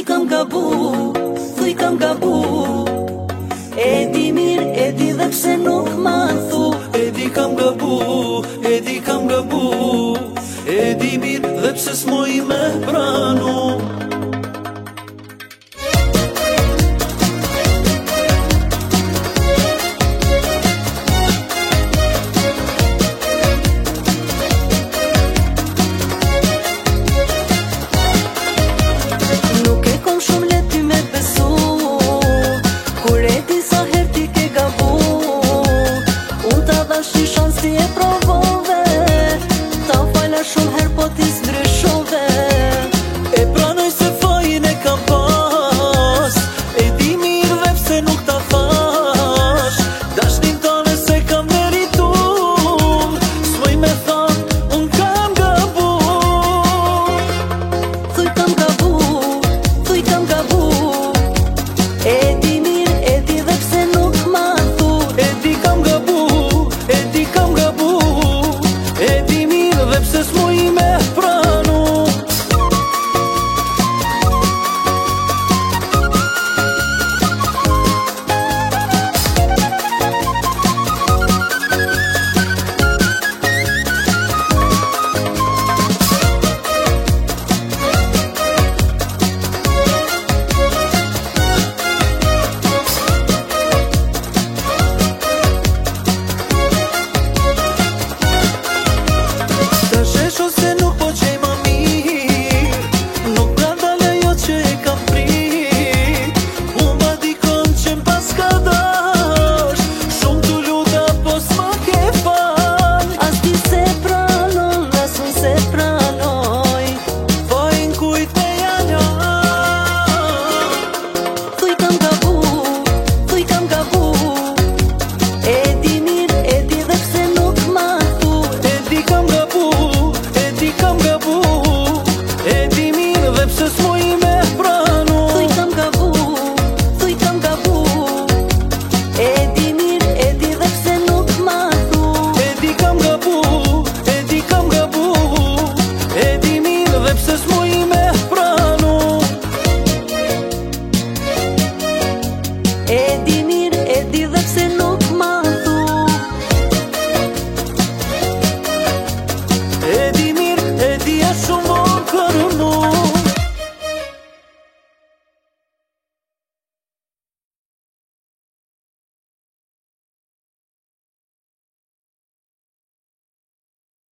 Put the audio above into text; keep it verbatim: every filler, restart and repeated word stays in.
kam gabu, thuj kam gabu. E di mirë, e di dhe pse nuk ma thu. E di kam gabu, e di kam gabu. E di mirë dhe pse s'moj me pranu.